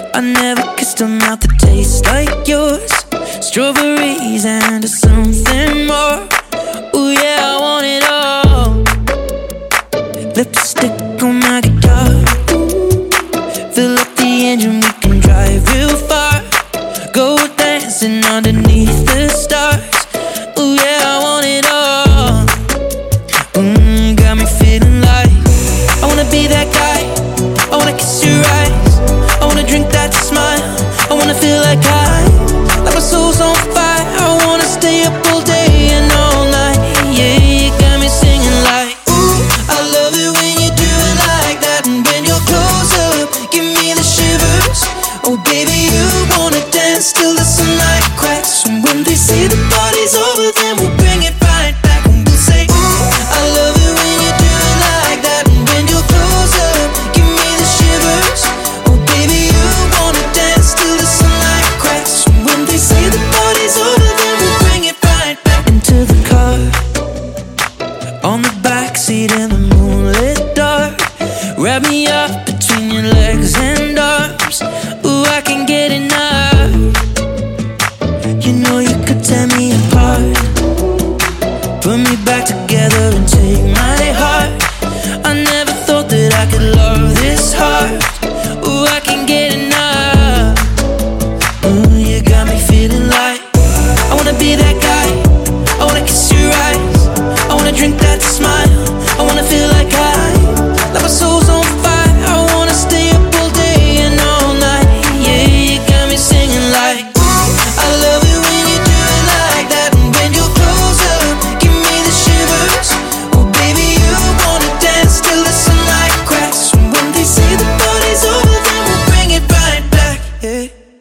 I never kissed a mouth that tastes like yours. Strawberries and something more. Ooh yeah, I want it all. Lipstick on my guitar. Fill up the engine, we can drive real far. Go dancing underneath the stars. Ooh yeah, I want it all. Got me feeling like I wanna be that guy. I wanna kiss your eyes. I wanna drink that smile. I wanna feel like like my soul's on fire. I wanna stay up all day and all night. Yeah, you got me singing like, ooh, I love it when you do it like that. And when you're close up, give me the shivers. Oh baby, you wanna dance till the sunlight cracks. And when they say the party's over, then